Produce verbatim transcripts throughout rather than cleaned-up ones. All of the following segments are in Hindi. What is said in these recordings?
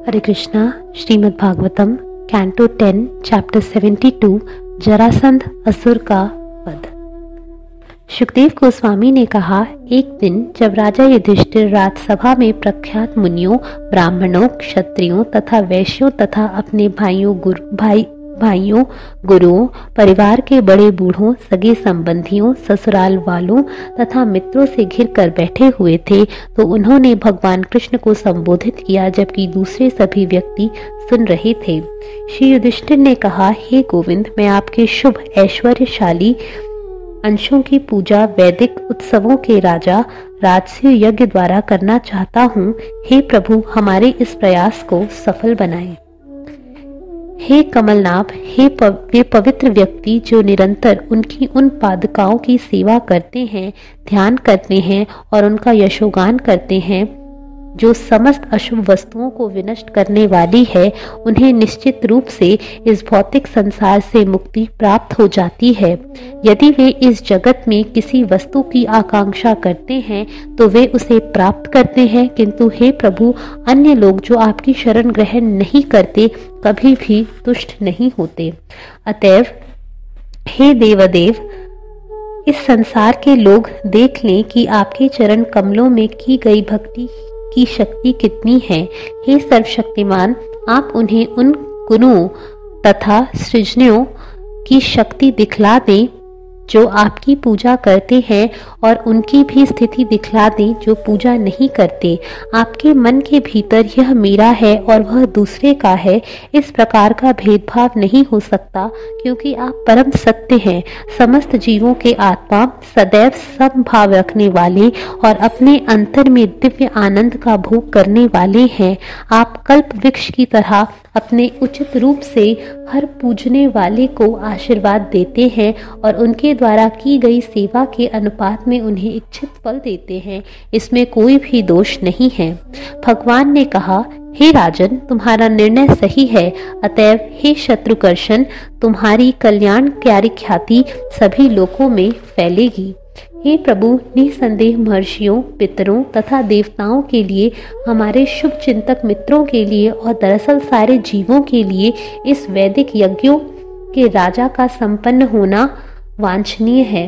हरे Krishna. Shrimad Bhagavatam canto ten chapter seventy two Jarasandha असुर का वध। सुखदेव गोस्वामी ने कहा, एक दिन जब राजा युधिष्ठिर राजसभा में प्रख्यात मुनियों, ब्राह्मणों, क्षत्रियों तथा वैश्यों तथा अपने भाइयों गुरु भाई भाइयों गुरुओं, परिवार के बड़े बूढ़ों, सगे संबंधियों, ससुराल वालों तथा मित्रों से घिर कर बैठे हुए थे, तो उन्होंने भगवान कृष्ण को संबोधित किया, जबकि दूसरे सभी व्यक्ति सुन रहे थे। श्री युधिष्ठिर ने कहा, हे गोविंद, मैं आपके शुभ ऐश्वर्यशाली अंशों की पूजा वैदिक उत्सवों के राजा राजसूय यज्ञ द्वारा करना चाहता हूँ। हे प्रभु, हमारे इस प्रयास को सफल बनाएं। हे कमलनाभ, हे पव, वे पवित्र व्यक्ति जो निरंतर उनकी उन पादुकाओं की सेवा करते हैं, ध्यान करते हैं और उनका यशोगान करते हैं, जो समस्त अशुभ वस्तुओं को विनष्ट करने वाली है, उन्हें निश्चित रूप से इस भौतिक संसार से मुक्ति प्राप्त हो जाती है। यदि वे इस जगत में किसी वस्तु की आकांक्षा करते हैं तो वे उसे प्राप्त करते हैं, किंतु हे प्रभु, अन्य लोग जो आपकी शरण ग्रहण नहीं करते कभी भी तुष्ट नहीं होते। अतएव हे देवदेव, इस संसार के लोग देख लें कि आपके चरण कमलों में की गई भक्ति की शक्ति कितनी है। हे सर्वशक्तिमान, आप उन्हें उन गुणों तथा सृजनियों की शक्ति दिखला दें जो आपकी पूजा करते हैं, और उनकी भी स्थिति दिखला दें जो पूजा नहीं करते। आपके मन के भीतर यह मेरा है और वह दूसरे का है, इस प्रकार का भेदभाव नहीं हो सकता, क्योंकि आप परम सत्य हैं, समस्त जीवों के आत्मा, सदैव समभाव रखने वाले और अपने अंतर में दिव्य आनंद का भोग करने वाले हैं। आप कल्प वृक्ष की तरह अपने उचित रूप से हर पूजने वाले को आशीर्वाद देते हैं और उनके द्वारा की गई सेवा के अनुपात में उन्हें इच्छित फल देते हैं। इसमें कोई भी दोष नहीं है। भगवान ने कहा, हे राजन, तुम्हारा निर्णय सही है। अतएव हे शत्रुकर्षण, तुम्हारी कल्याणकारी ख्याति सभी लोकों में फैलेगी। हे प्रभु, निसंदेह महर्षियों, पितरों तथा देवताओं के लिए, हमारे शुभ चिंतक मित्रों के लिए और दरअसल सारे जीवों के लिए इस वैदिक यज्ञों के राजा का संपन्न होना वांछनीय है।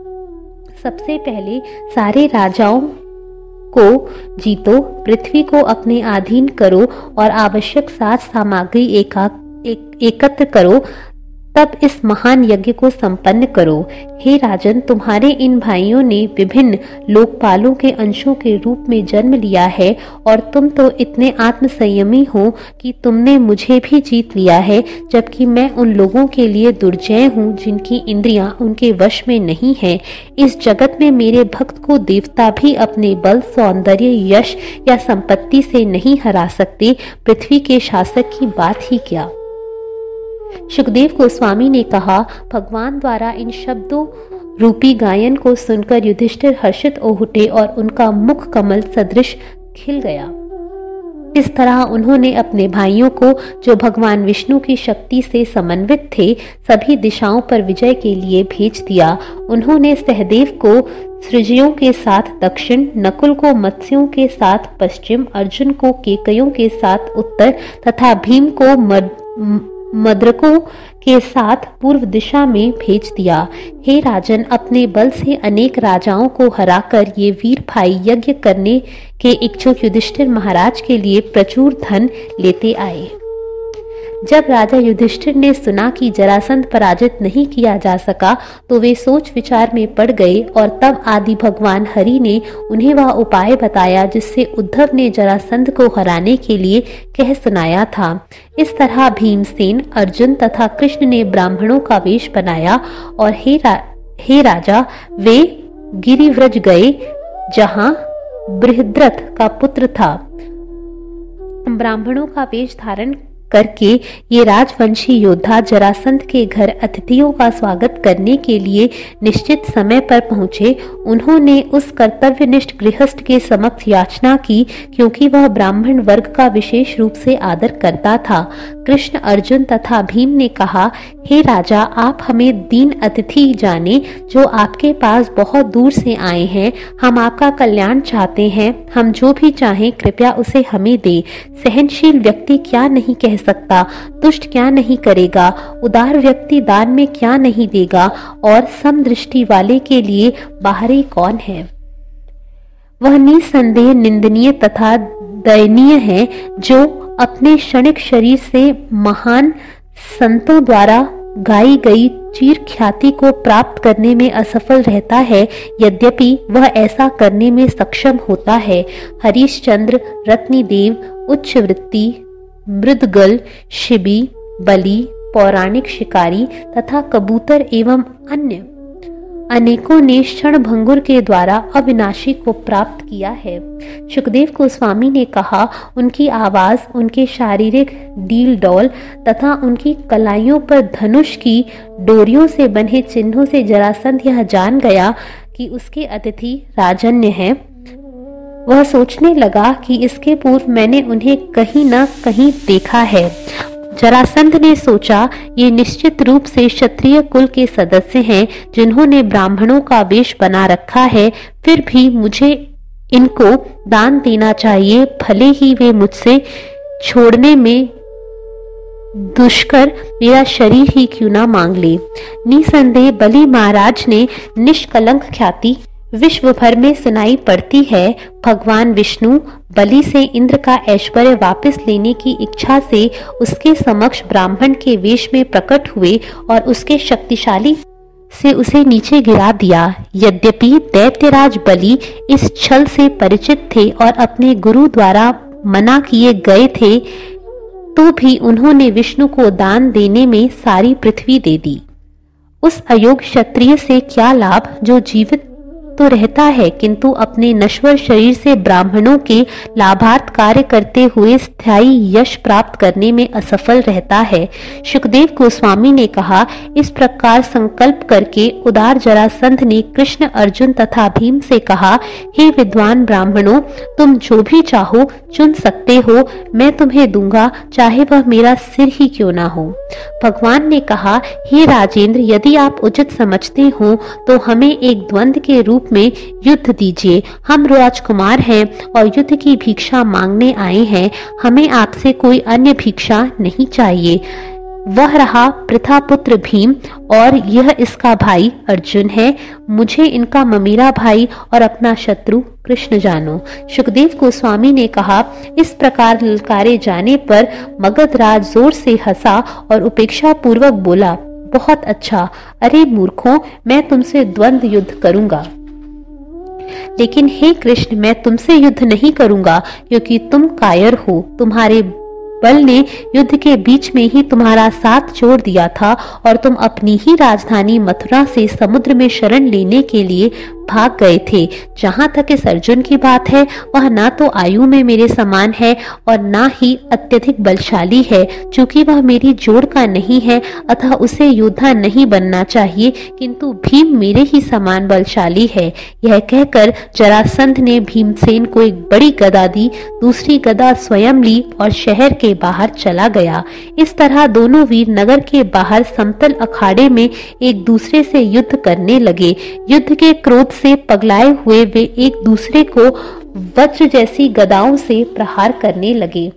सबसे पहले सारे राजाओं को जीतो, पृथ्वी को अपने अधीन करो और आवश्यक साज सामग्री एका, एक, एकत्र करो, तब इस महान यज्ञ को संपन्न करो। हे राजन, तुम्हारे इन भाइयों ने विभिन्न लोकपालों के अंशों के रूप में जन्म लिया है, और तुम तो इतने आत्मसंयमी हो कि तुमने मुझे भी जीत लिया है, जबकि मैं उन लोगों के लिए दुर्जय हूँ जिनकी इंद्रियां उनके वश में नहीं है। इस जगत में मेरे भक्त को देवता भी अपने बल, सौंदर्य, यश या संपत्ति से नहीं हरा सकते, पृथ्वी के शासक की बात ही क्या। सुखदेव गोस्वामी ने कहा, भगवान द्वारा इन शब्दों रूपी गायन को सुनकर युधिष्ठिर हर्षित हो उठे और उनका मुख कमल सदृश खिल गया। इस तरह उन्होंने अपने भाइयों को, जो भगवान विष्णु की शक्ति से समन्वित थे, सभी दिशाओं पर विजय के लिए भेज दिया। उन्होंने सहदेव को सृजयों के साथ दक्षिण, नकुल को मत्स्यों के साथ पश्चिम, अर्जुन को केकयों के साथ उत्तर तथा भीम को मद मद्रकों के साथ पूर्व दिशा में भेज दिया। हे राजन, अपने बल से अनेक राजाओं को हराकर ये वीर भाई यज्ञ करने के इच्छुक युधिष्ठिर महाराज के लिए प्रचुर धन लेते आए। जब राजा युधिष्ठिर ने सुना कि जरासंध पराजित नहीं किया जा सका, तो वे सोच विचार में पड़ गए, और तब आदि भगवान हरि ने उन्हें वह उपाय बताया जिससे उद्धव ने जरासंध को हराने के लिए कह सुनाया था। इस तरह भीमसेन, अर्जुन तथा कृष्ण ने ब्राह्मणों का वेश बनाया और हे, रा, हे राजा, वे गिरिव्रज गए जहाँ बृहद्रथ का पुत्र था। ब्राह्मणों का वेश धारण करके ये राजवंशी योद्धा जरासंध के घर अतिथियों का स्वागत करने के लिए निश्चित समय पर पहुंचे। उन्होंने उस कर्तव्यनिष्ठ गृहस्थ के समक्ष याचना की, क्योंकि वह ब्राह्मण वर्ग का विशेष रूप से आदर करता था। कृष्ण, अर्जुन तथा भीम ने कहा, हे राजा, आप हमें दीन अतिथि जाने, जो आपके पास बहुत दूर से आए हैं। हम आपका कल्याण चाहते हैं। हम जो भी चाहें कृपया उसे हमें दे। सहनशील व्यक्ति क्या नहीं कह सकता, दुष्ट क्या नहीं करेगा, उदार व्यक्ति दान में क्या नहीं देगा, और समदृष्टि वाले के लिए बाहरी कौन है। वह निसंदेह निंदनीय तथा दयनीय है, जो अपने क्षणिक शरीर से महान संतों द्वारा गाई गई चीर ख्याति को प्राप्त करने में असफल रहता है, यद्यपि वह ऐसा करने में सक्षम होता है। हरिश्चंद्र, रत्नीदेव, उच्च वृत्ति, मृदगल, शिबी, बलि, पौराणिक शिकारी तथा कबूतर एवं अन्य अनेकों ने क्षणभंगुर के द्वारा अविनाशी को प्राप्त किया है। सुखदेव गोस्वामी ने कहा, उनकी आवाज, उनके शारीरिक डील डौल तथा उनकी कलाइयों पर धनुष की डोरियों से बने चिन्हों से जरासंध यह जान गया कि उसके अतिथि राजन्य हैं। वह सोचने लगा कि इसके पूर्व मैंने उन्हें कहीं न कहीं देखा है। जरासंध ने सोचा, ये निश्चित रूप से क्षत्रिय कुल के सदस्य हैं, जिन्होंने ब्राह्मणों का वेश बना रखा है। फिर भी मुझे इनको दान देना चाहिए, भले ही वे मुझसे छोड़ने में दुष्कर मेरा शरीर ही क्यों ना मांग ले। निसंदेह बलि महाराज ने निष्कलंक ख्याति विश्व भर में सुनाई पड़ती है। भगवान विष्णु बलि से इंद्र का ऐश्वर्य वापस लेने की इच्छा से उसके समक्ष ब्राह्मण के वेश में प्रकट हुए और उसके शक्तिशाली से उसे नीचे गिरा दिया। यद्यपि दैत्यराज बलि इस छल से परिचित थे और अपने गुरु द्वारा मना किए गए थे, तो भी उन्होंने विष्णु को दान देने में सारी पृथ्वी दे दी। उस अयोग्य क्षत्रिय से क्या लाभ, जो जीवित तो रहता है किंतु अपने नश्वर शरीर से ब्राह्मणों के लाभार्थ कार्य करते हुए स्थायी यश प्राप्त करने में असफल रहता है। सुखदेव गोस्वामी ने कहा, इस प्रकार संकल्प करके उदार जरासंध ने कृष्ण, अर्जुन तथा भीम से कहा, हे विद्वान ब्राह्मणों, तुम जो भी चाहो चुन सकते हो, मैं तुम्हें दूंगा, चाहे वह मेरा सिर ही क्यों ना हो। भगवान ने कहा, हे राजेंद्र, यदि आप उचित समझते हो तो हमें एक द्वंद्व के रूप में युद्ध दीजिए। हम राजकुमार हैं और युद्ध की भिक्षा मांगने आए हैं। हमें आपसे कोई अन्य भिक्षा नहीं चाहिए। वह रहा प्रथापुत्र भीम और यह इसका भाई अर्जुन है। मुझे इनका ममीरा भाई और अपना शत्रु कृष्ण जानो। सुखदेव गोस्वामी ने कहा, इस प्रकार ललकारे जाने पर मगधराज जोर से हंसा और उपेक्षा पूर्वक बोला, बहुत अच्छा। अरे मूर्खों, मैं तुमसे द्वंद्व युद्ध करूंगा, लेकिन हे कृष्ण, मैं तुमसे युद्ध नहीं करूंगा, क्योंकि तुम कायर हो। तुम्हारे बल ने युद्ध के बीच में ही तुम्हारा साथ छोड़ दिया था और तुम अपनी ही राजधानी मथुरा से समुद्र में शरण लेने के लिए भाग गए थे। जहां तक इस अर्जुन की बात है, वह ना तो आयु में मेरे समान है और ना ही अत्यधिक बलशाली है। चूंकि वह मेरी जोड़ का नहीं है, अतः उसे योद्धा नहीं बनना चाहिए, किंतु भीम मेरे ही समान बलशाली है। यह कहकर जरासंध ने भीमसेन को एक बड़ी गदा दी, दूसरी गदा स्वयं ली और शहर के बाहर चला गया। इस तरह दोनों वीर नगर के बाहर समतल अखाड़े में एक दूसरे से युद्ध करने लगे। युद्ध के क्रोध से पगलाए हुए वे एक दूसरे को वज्र जैसी गदाओं से प्रहार करने लगे।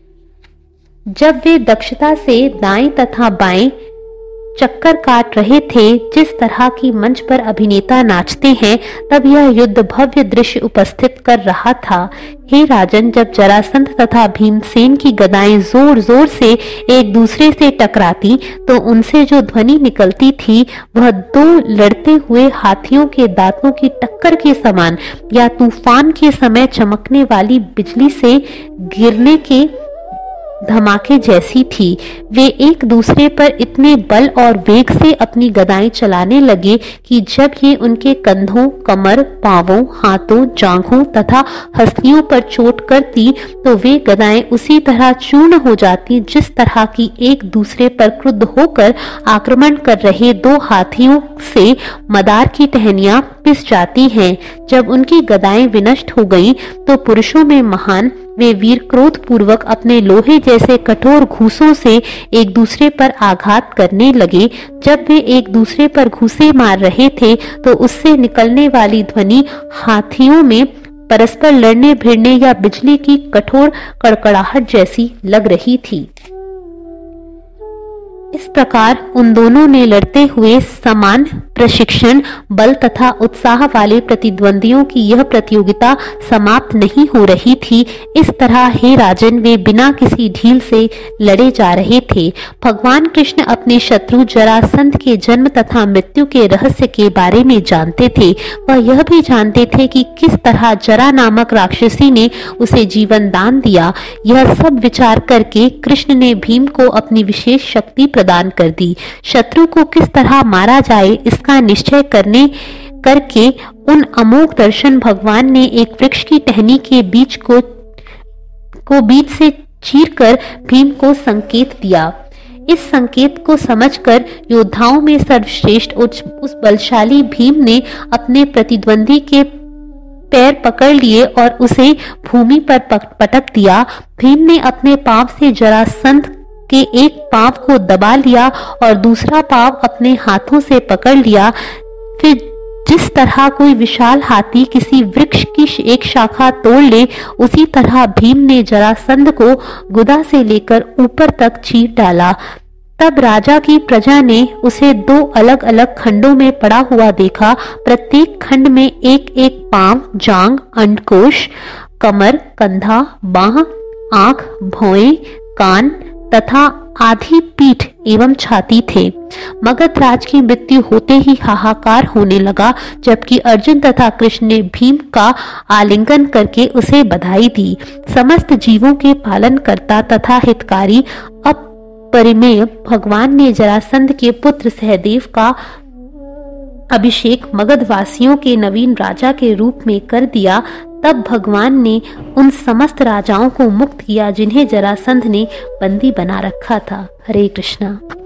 जब वे दक्षता से दाएं तथा बाएं चक्कर काट रहे थे, जिस तरह की मंच पर अभिनेता नाचते हैं, तब यह युद्ध भव्य दृश्य उपस्थित कर रहा था। हे राजन, जब जरासंध तथा भीमसेन की गदाएं जोर जोर से एक दूसरे से टकराती तो उनसे जो ध्वनि निकलती थी वह दो लड़ते हुए हाथियों के दांतों की टक्कर के समान या तूफान के समय चमकने वाली बिजली से गिरने के धमाके जैसी थी। वे एक दूसरे पर इतने बल और वेग से अपनी गदाएं चलाने लगे कि जब ये उनके कंधों, कमर, पांवों, हाथों, जांघों तथा हंसलियों पर चोट करती तो वे गदाएं उसी तरह चूर्ण हो जाती जिस तरह की एक दूसरे पर क्रुद्ध होकर आक्रमण कर रहे दो हाथियों से मदार की टहनियां पिस जाती हैं। जब उनकी गदाएं विनष्ट हो गईं, तो पुरुषों में महान वे वीर क्रोध पूर्वक अपने लोहे जैसे कठोर घूंसों से एक दूसरे पर आघात करने लगे। जब वे एक दूसरे पर घूंसे मार रहे थे तो उससे निकलने वाली ध्वनि हाथियों में परस्पर लड़ने भिड़ने या बिजली की कठोर कड़कड़ाहट जैसी लग रही थी। इस प्रकार उन दोनों ने लड़ते हुए समान प्रशिक्षण, बल तथा उत्साह वाले प्रतिद्वंदियों की यह प्रतियोगिता समाप्त नहीं हो रही थी। इस तरह हे राजन, वे बिना किसी ढील से लड़े जा रहे थे। भगवान कृष्ण अपने शत्रु जरासंध के जन्म तथा मृत्यु के रहस्य के बारे में जानते थे। वह यह भी जानते थे कि किस तरह जरा नामक राक्षसी ने उसे जीवन दान दिया। यह सब विचार करके कृष्ण ने भीम को अपनी विशेष शक्ति प्रदान कर दी। शत्रु को किस तरह मारा जाए इसका निश्चय करने करके उन अमोघ दर्शन भगवान ने एक वृक्ष की टहनी के बीच को को बीच से चीरकर भीम को संकेत दिया। इस संकेत को समझकर योद्धाओं में सर्वश्रेष्ठ उस बलशाली भीम ने अपने प्रतिद्वंदी के पैर पकड़ लिए और उसे भूमि पर पटक दिया। भीम ने अपने पांव से जरासंध के एक पांव को दबा लिया और दूसरा पांव अपने हाथों से पकड़ लिया। फिर जिस तरह कोई विशाल हाथी किसी वृक्ष की एक शाखा तोड़ ले, उसी तरह भीम ने जरासंध को गुदा से लेकर ऊपर तक चीर डाला। तब राजा की प्रजा ने उसे दो अलग अलग खंडों में पड़ा हुआ देखा। प्रत्येक खंड में एक एक पांव, जांग, अंडकोश, कमर, कंधा, बाह, आंख, भौएं, कान तथा आधी पीठ एवं छाती थे। मगध राज की मृत्यु होते ही हाहाकार होने लगा, जबकि अर्जुन तथा कृष्ण ने भीम का आलिंगन करके उसे बधाई दी। समस्त जीवों के पालन करता तथा हितकारी अपरिमेय भगवान ने जरासंध के पुत्र सहदेव का अभिषेक मगध वासियों के नवीन राजा के रूप में कर दिया। तब भगवान ने उन समस्त राजाओं को मुक्त किया जिन्हें जरासंध ने बंदी बना रखा था। हरे कृष्णा।